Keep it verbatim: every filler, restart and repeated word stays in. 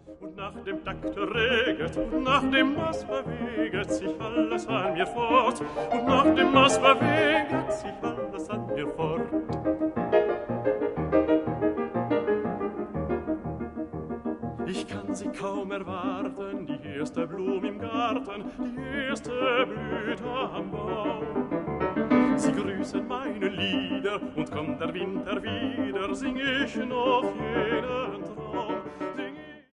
Und nach dem Takte reget, und nach dem Maß verweget sich alles an mir fort. Und nach dem Maß verweget sich alles an mir fort. Ich kann sie kaum erwarten, die erste Blum im Garten, die erste Blüte am Baum. Sie grüßen meine Lieder, und kommt der Winter wieder, sing ich noch jenen Traum. Sie